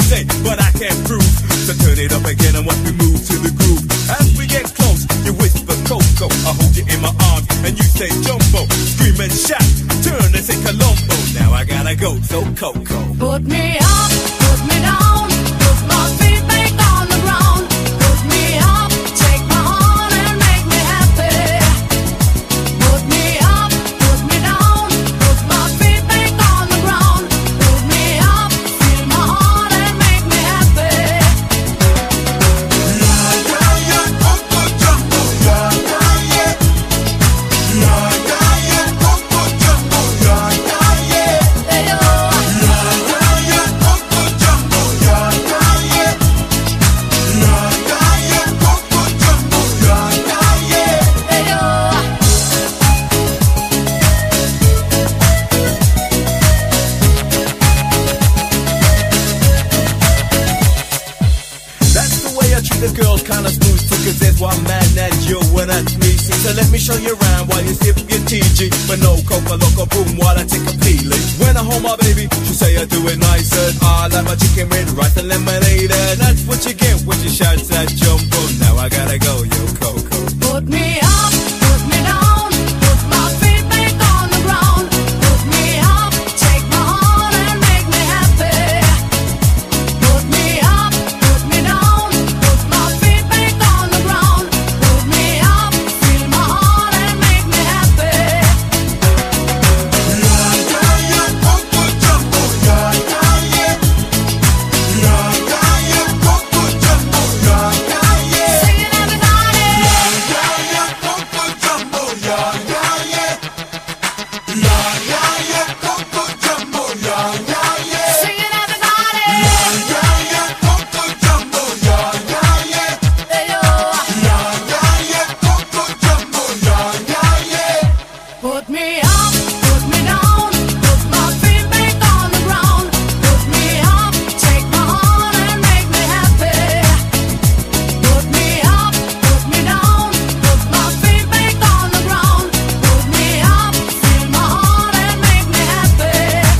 say, but I can't prove. So turn it up again and watch me move to the groove. As we get close, you whisper Coco. I hold you in my arms and you say Jumbo. Scream and shout, turn and say Colombo. Now I gotta go, so Coco. Put me up, put me down, put my feet back on the ground. Put me up, take my heart and make me happy. Put me up, put me down, put my feet back on the ground. Put me up, feel my heart and make me happy. Yeah, yeah, yeah, Coco Jumbo, yeah, yeah, yeah. Yeah, yeah, yeah, Coco Jumbo, yeah, yeah, yeah. Hey, yo. Yeah, yeah, yeah, Coco Jumbo, yeah, yeah, yeah. Yeah, yeah, yeah, Coco Jumbo, yeah, yeah, yeah. Hey, yo. That's the way I treat the girls, kinda smooth too, cause that's why I'm mad at you when that's me. See, so let me show you around while you sip your TG. But no Coca Loco boom while I take a peeling. When I hold my baby, she say I do it nicer. I like my chicken with rice and lemonade. And that's what you get when you shout that Jumbo. Now I gotta go, yo Coco. Put me up, put me down, put my feet back on the ground. Put me up, take my heart and make me happy. Put me up, put me down, put my feet back on the ground. Put me up, feel my heart and make me happy. Yeah, yeah, yeah, Coco Jumbo, yeah, yeah, yeah. Yeah, yeah, yeah, Coco Jumbo, yeah, yeah, yeah. Sing it, everybody. Yeah, yeah, yeah, Coco Jumbo, yeah, yeah, yeah. Yeah, yeah, yeah, Coco Jumbo, yeah, yeah, yeah. Sing it, everybody. Yeah, yeah, yeah, Coco Jumbo, yeah, yeah, yeah. Hey, yo. Yeah, yeah, yeah, Coco Jumbo, yeah, yeah, yeah. Put me up, put me down, put my feet back on the ground. Put me up, take my heart and make me happy. Put me up, put me down, put my feet back on the ground. Put me up, feel my heart and make me happy.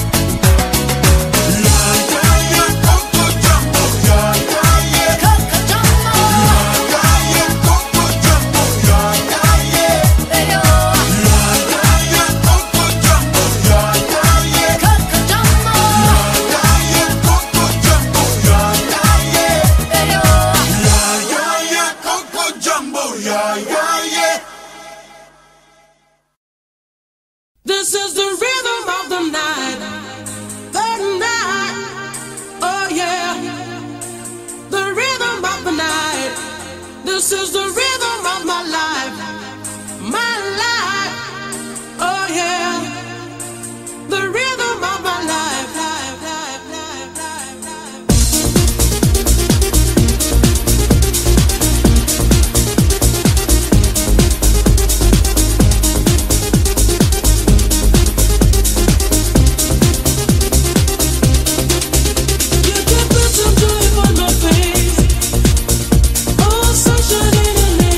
Yeah, yeah, yeah, Coco Jumbo, yeah, yeah, yeah. Coco Jumbo, Yeah, yeah, Coco Jumbo, yeah, yeah, yeah. hey, yo. Yeah, yeah, yeah, Coco Jumbo, yeah, yeah, yeah. Coco Jumbo, Yeah, yeah, Coco Jumbo, yeah, yeah, yeah. hey, yo. Yeah, yeah, yeah, Coco Jumbo, yeah, yeah, yeah. This is the rhythm of the night. The night. Oh yeah. The rhythm of the night. This is the rhythm of my life. My life. Oh yeah. The rhythm of my life. Life, life, life, life, life. You can put some joy on my face. Oh, sunshine in the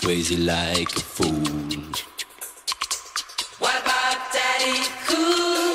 crazy like a fool. What about Daddy Cool?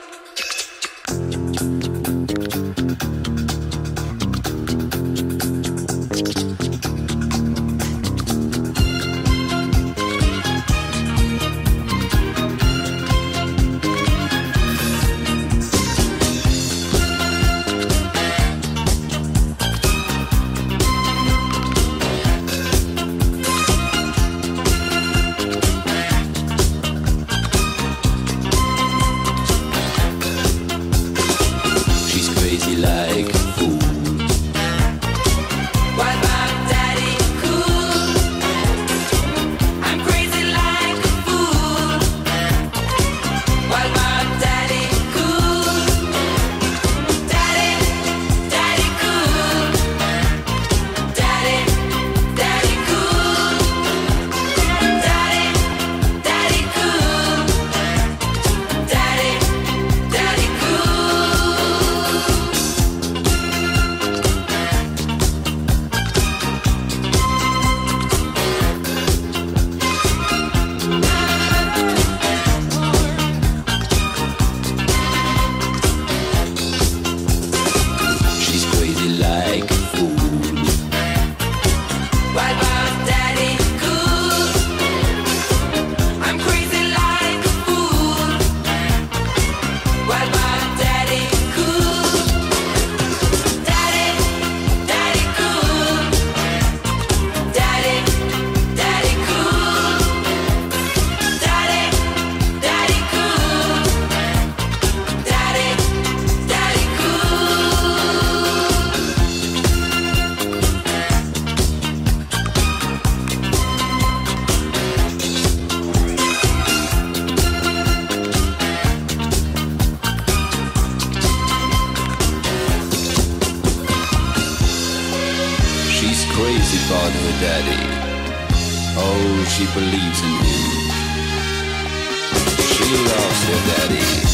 about her daddy. Oh, she believes in him. She loves her daddy.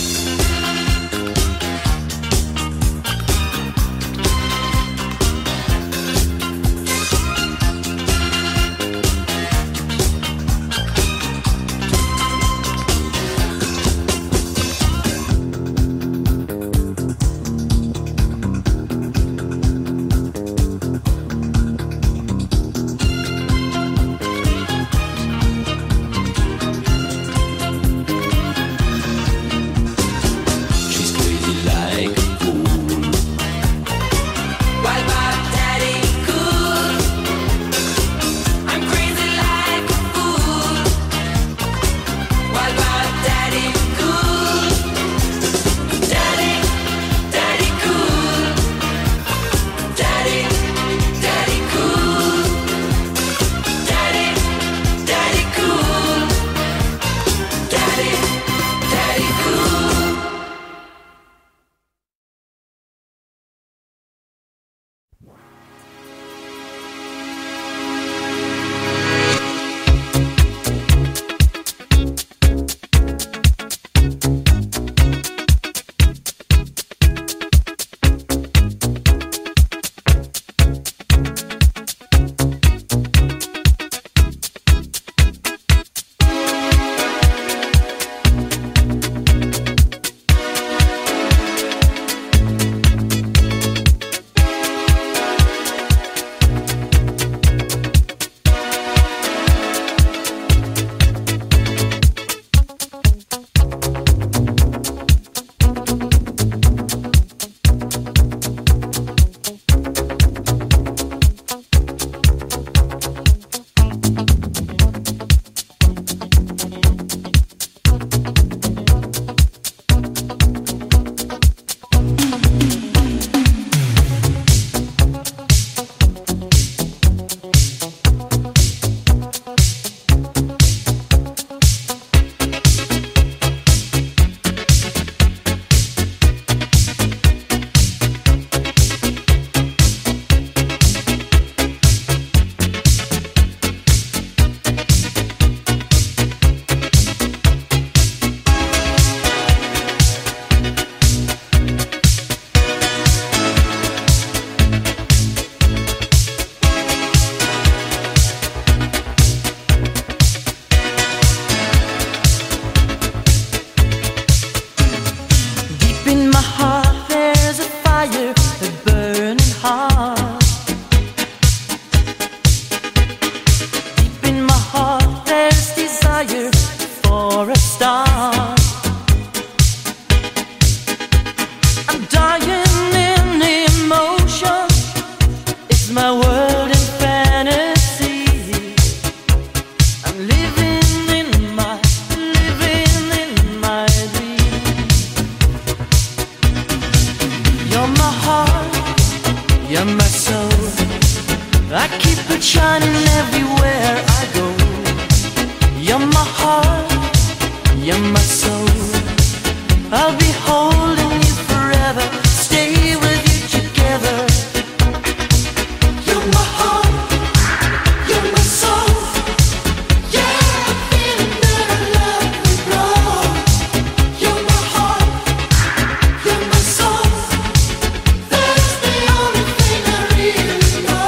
heart, you're my soul. I'll be holding you forever, stay with you together. You're my heart, you're my soul. Yeah, I'm feeling that I love you, grow. You're my heart, you're my soul. That's the only thing I really know.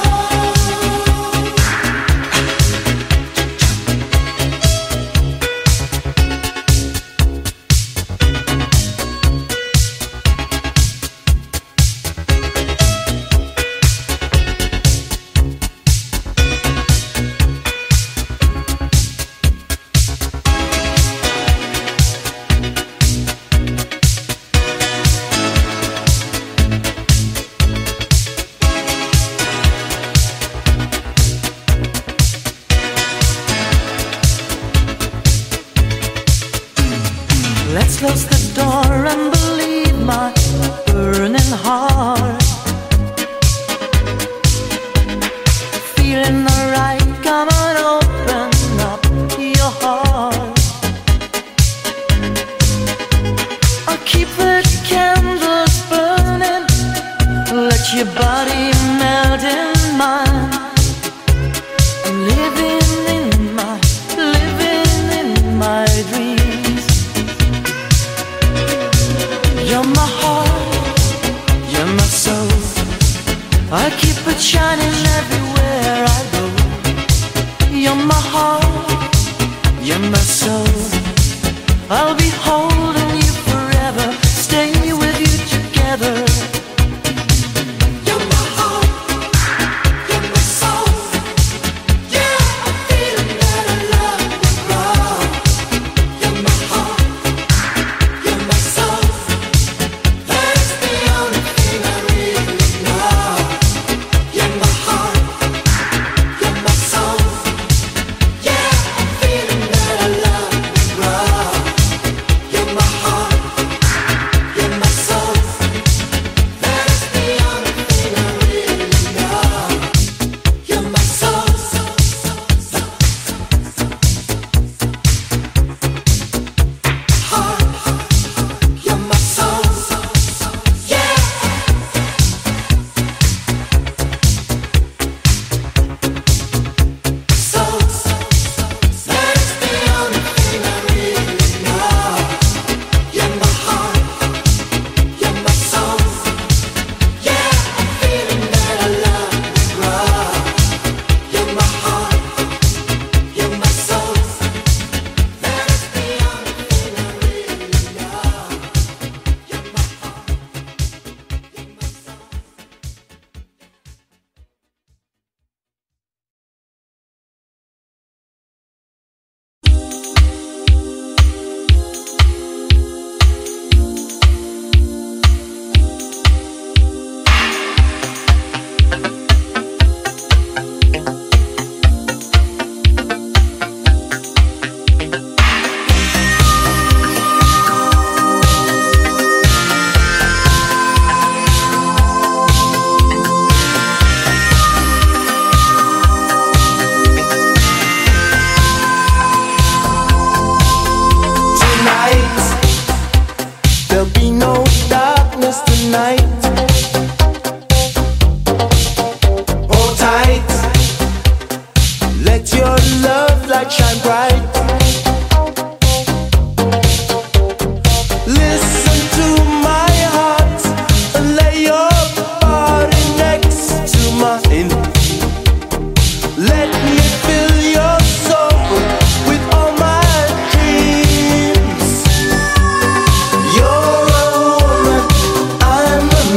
Let's close the door and believe my burning heart. Feeling alright, come on, open up your heart. I'll keep the candles burning, let your body melt in mine. I'm living in my dreams. You're my heart, you're my soul. I keep it shining everywhere I go. You're my heart, you're my soul. I'll be holding you forever, stay with you together. You're my heart, you're my soul. Yeah, I'm feeling that I love you, grow. You're my heart, you're my soul. That's the only thing I really know. You're my heart, you're my soul. Yeah, I'm feeling that I love you, grow. You're my heart, you're my soul. That's the only thing I really know. You're my soul. Heart, you're my soul. Yeah. Soul, that's the only thing I really know. You're my heart, you're my soul. Yeah, I'm feeling that I love you, grow. You're my heart, you're my soul. That's the only thing I really know. You're my heart, you're my soul. Tonight, there'll be no darkness tonight. Hold tight, let your love light shine bright. Listen to my heart and lay your body next to mine. Let me fill your soul with all my dreams. You're a woman, I'm a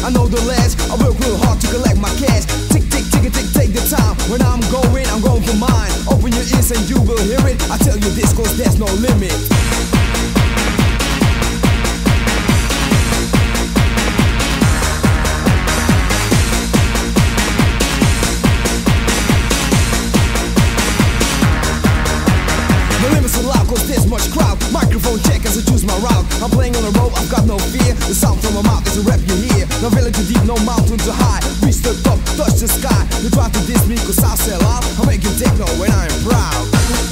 I know the last. I work real hard to collect my cash. Tick, tick, tick, tick, take the time. When I'm going for mine. Open your ears and you will hear it. I tell you this cause there's no limit. Cause there's much crowd. Microphone check as I choose my route. I'm playing on the road, I've got no fear. The sound from my mouth is a rap you hear. No valley too deep, no mountain too high. Reach the top, touch the sky. You try to diss me cause I'll sell out. I'm making techno when I am proud.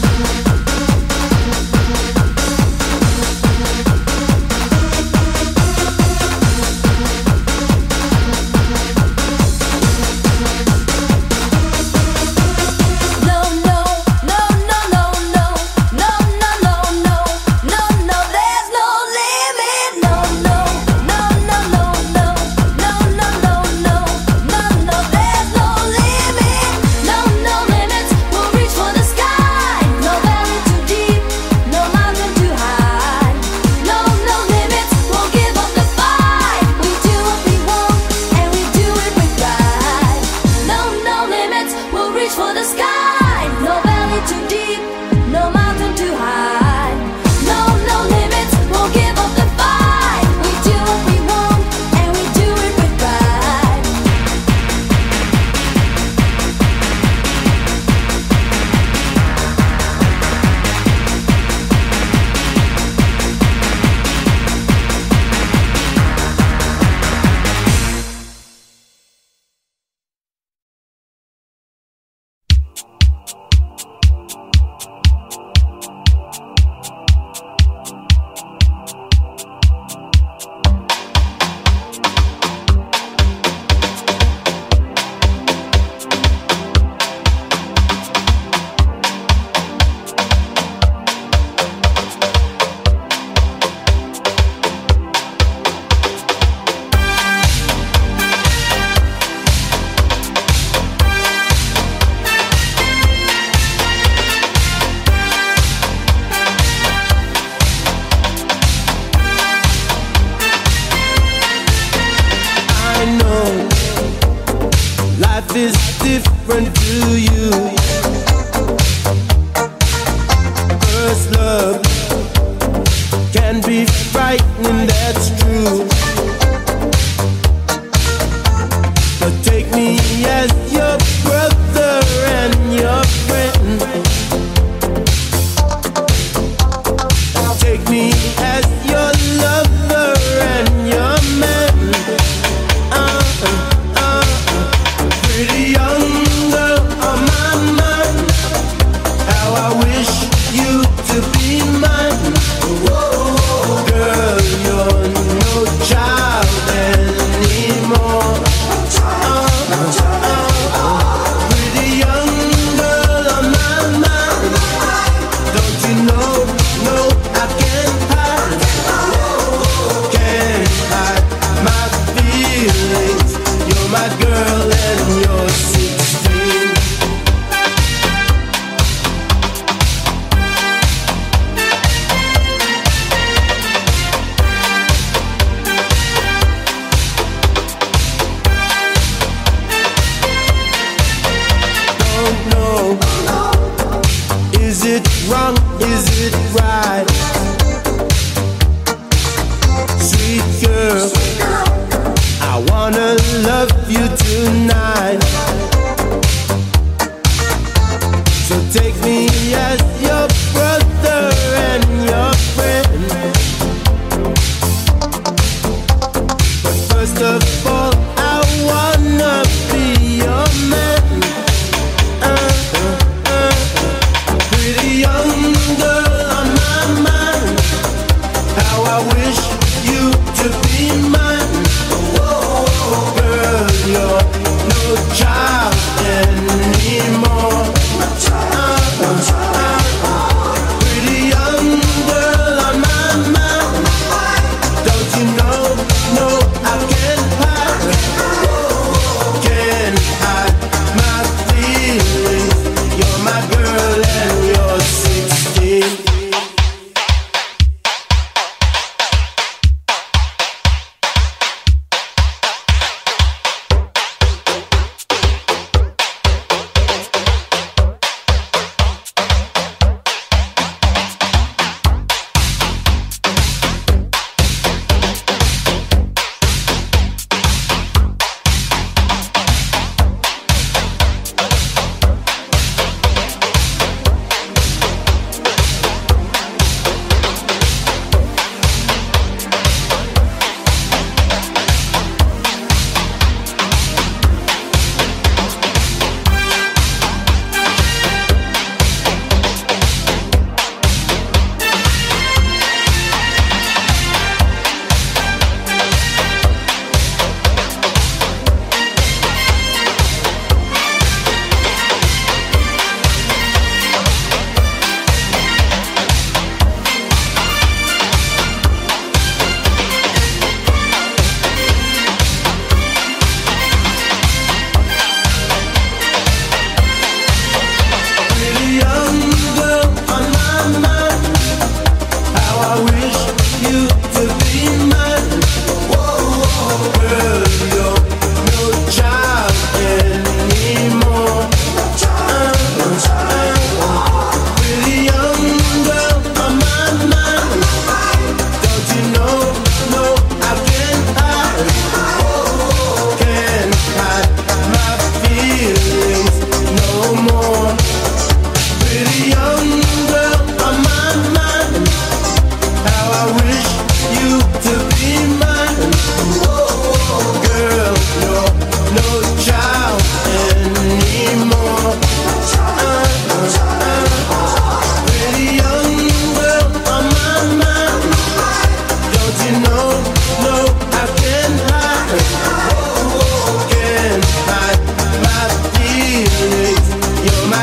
Is different to you. First love can be frightening, that's true. But take me as your brother and your friend. Take me as your lover and your man. Pretty young girl on my mind. How I wish you to be mine. Girl, you're no child anymore. Pretty young girl on my mind. Don't you know? No, I can't hide. Can't hide my feelings. You're my girl and you're 16. Don't know. Is it wrong? Is it right? Sweet girl, I wanna love you tonight. So take me as your brother and your friend. But first of all, I wanna be your man. Pretty young girl on my mind. How I wish you to be mine. Girl, you're no child anymore.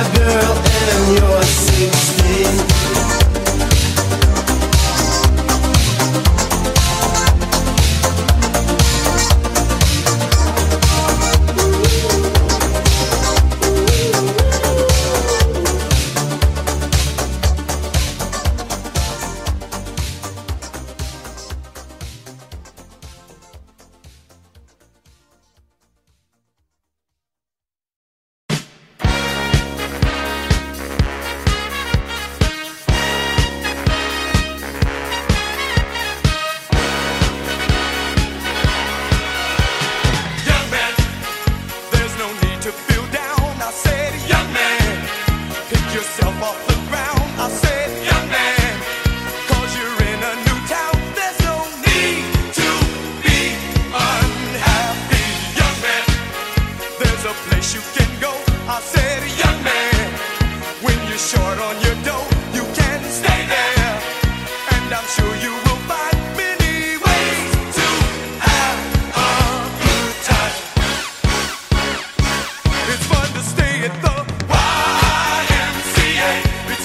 my girl and you're 16. It's fun to stay at the YMCA.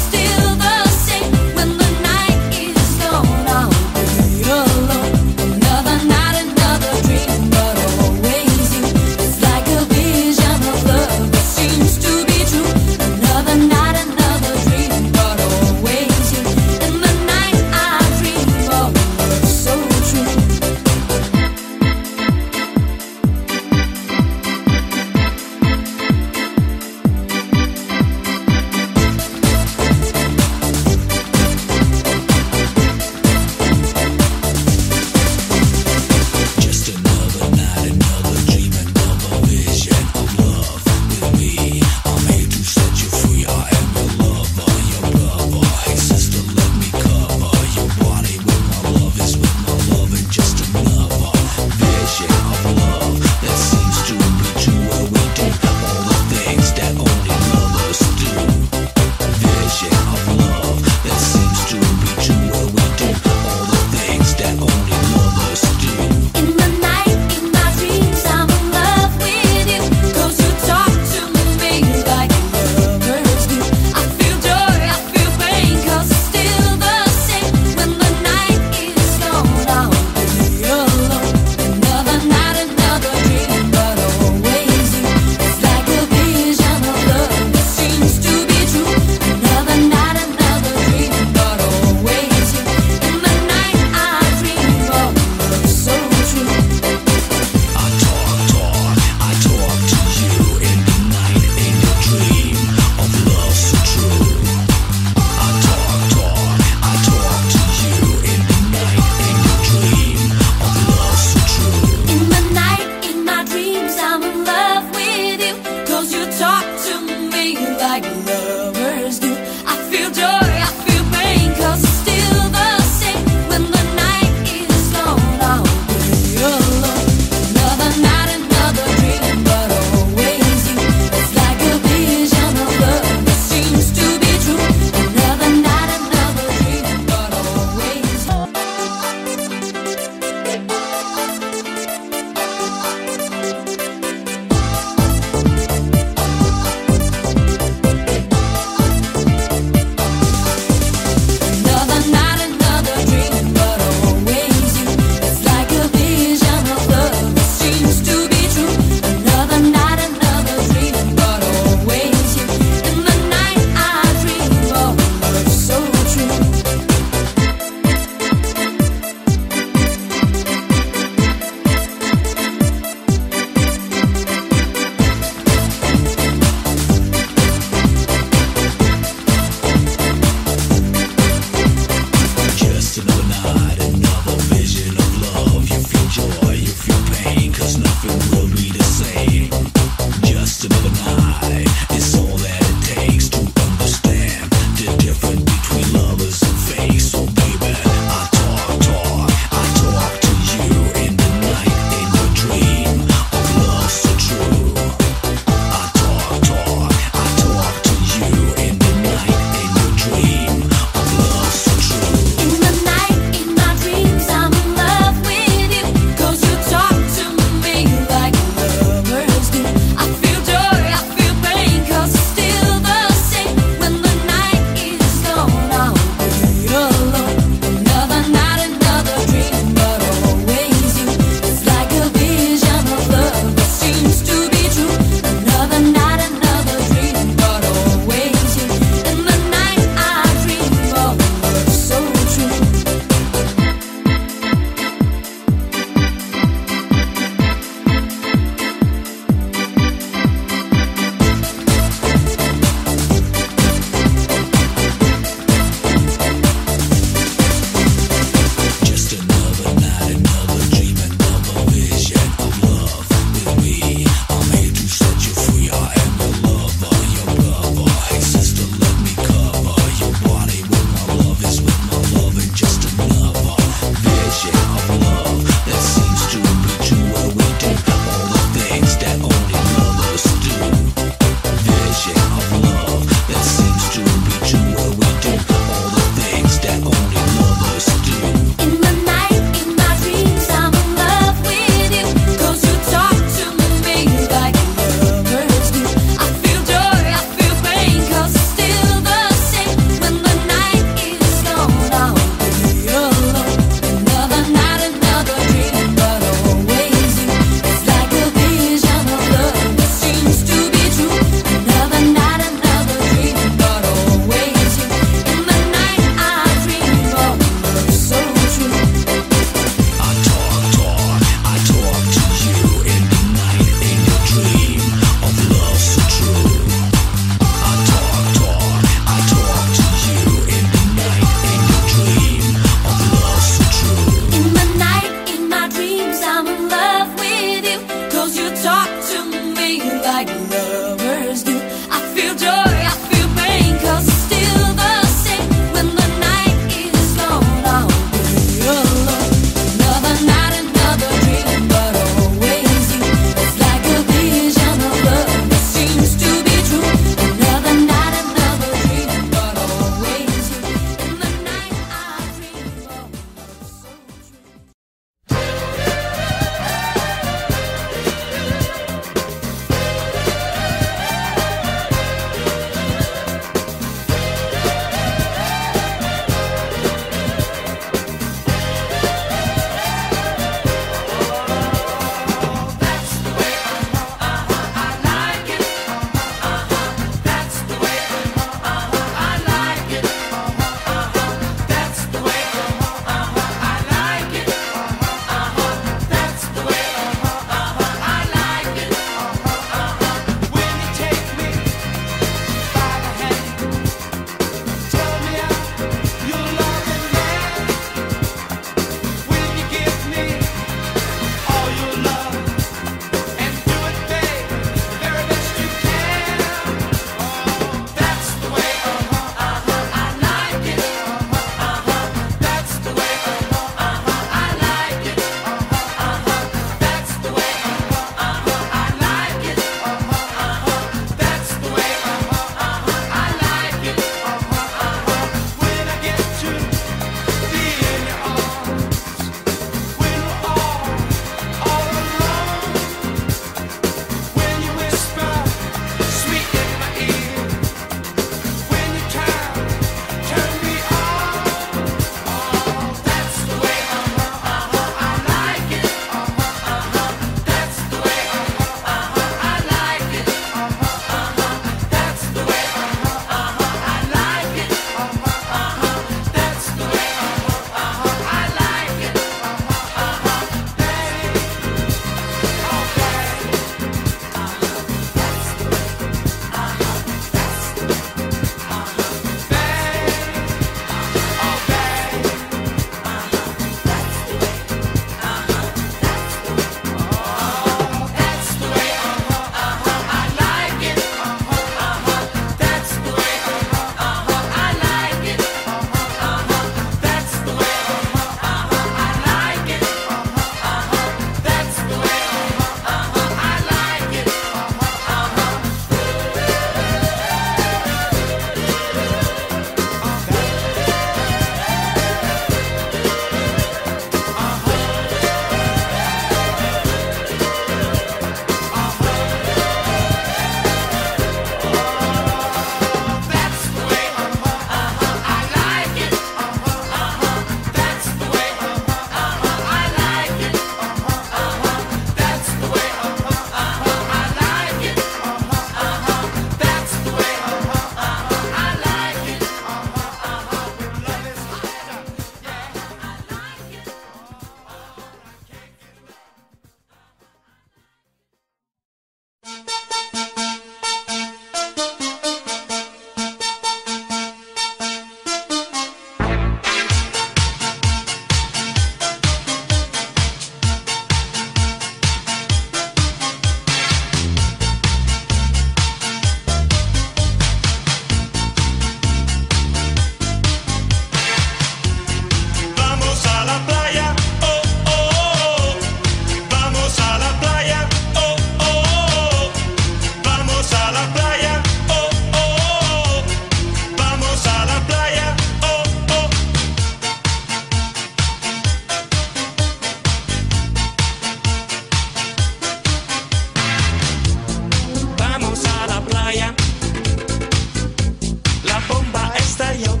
rayo.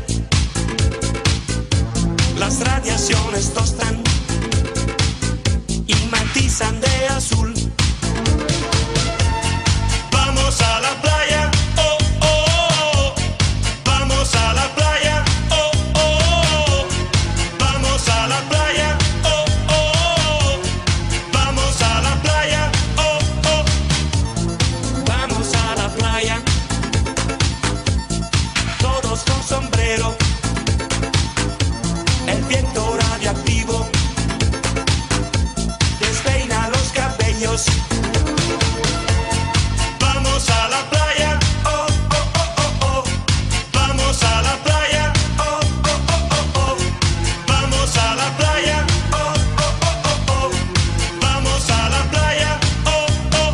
Las radiaciones tostan y matizan de azul. Vamos a la playa, oh, oh, oh. Vamos a la playa, oh, oh, oh. Vamos a la playa, oh, oh, oh. Vamos a la playa, oh, oh. Vamos a la playa. Todos con sombrero. El viento radioactivo despeina los cabellos. Vamos a la playa, oh, oh, oh, oh, oh. Vamos a la playa, oh, oh, oh, oh, oh. Vamos a la playa, oh, oh, oh, oh, oh. Vamos a la playa, oh, oh.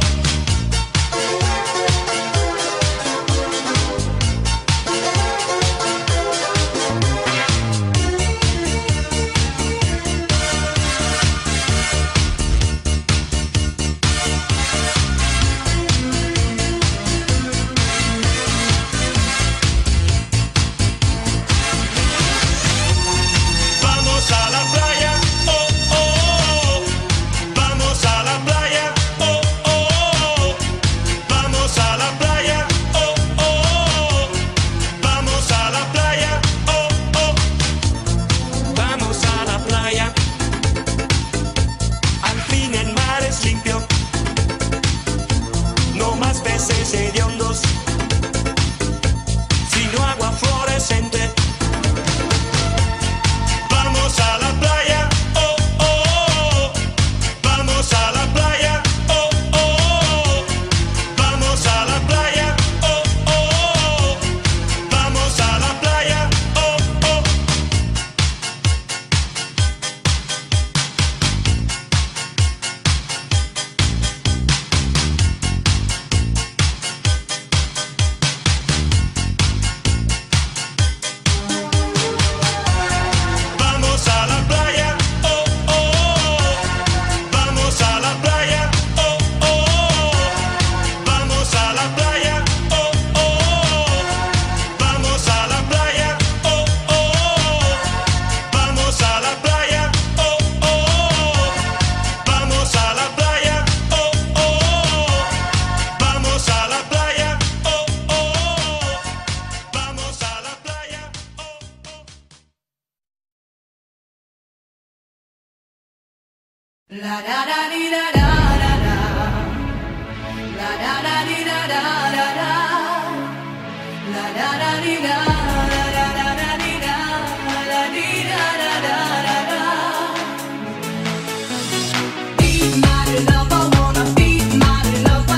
Vamos a la playa, oh, oh, oh. Vamos a la playa, oh, oh, oh. Vamos a la playa, oh, oh, oh. Vamos a la playa, oh, oh. Vamos a la playa. Al fin el mar es limpio. No más peces hediondos, sino agua fluorescente. Vamos a la playa, oh, oh, oh. Vamos a la playa, oh, oh, oh. Vamos a la playa, oh, oh, oh. Vamos a la playa, oh, oh. Vamos a la playa, oh, oh, oh. Vamos a la playa, oh, oh, oh. Vamos a la playa, oh, oh, oh. Vamos a la playa, oh, oh, oh. Vamos a la playa, oh, oh, oh. Vamos a la playa, oh, oh, oh. Vamos a la playa, oh, oh, oh. Vamos a la playa, oh, oh. La da da dee da da da da. La da da dee da da da da. La da da dee da da da da da dee da da dee da da da da da. Be my lover, wanna be my lover.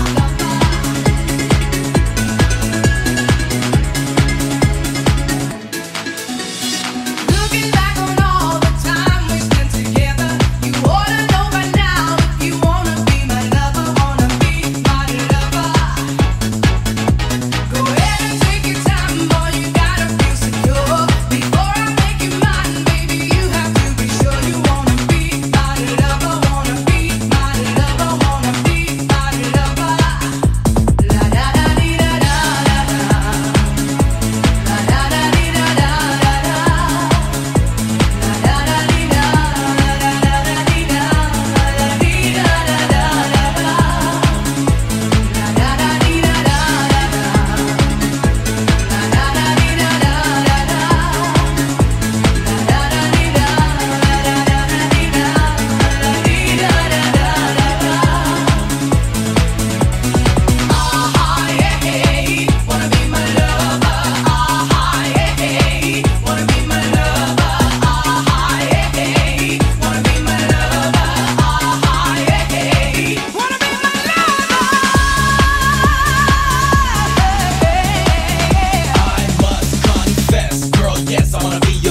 Looking back on all the time we spent together, you ought to know by now if you wanna be my lover, wanna be my lover. Go ahead and take your time, boy, you gotta feel secure. Before I make you mine, baby, you have to be sure you wanna be my lover, wanna be my lover, wanna be my lover. La da da dee da da da da. La da da dee da da da da. La da da dee da da da da dee da da dee da da da da da. La da da dee da da da da. La da da dee da da da da. La da da dee da da da dee da dee da da da da. Ah yeah, hey, wanna be my lover. Ah yeah, hey, wanna be my lover. Ah yeah, hey, wanna be my lover. Ah yeah, hey, wanna be my lover. I must confess, girl, yes, I wanna be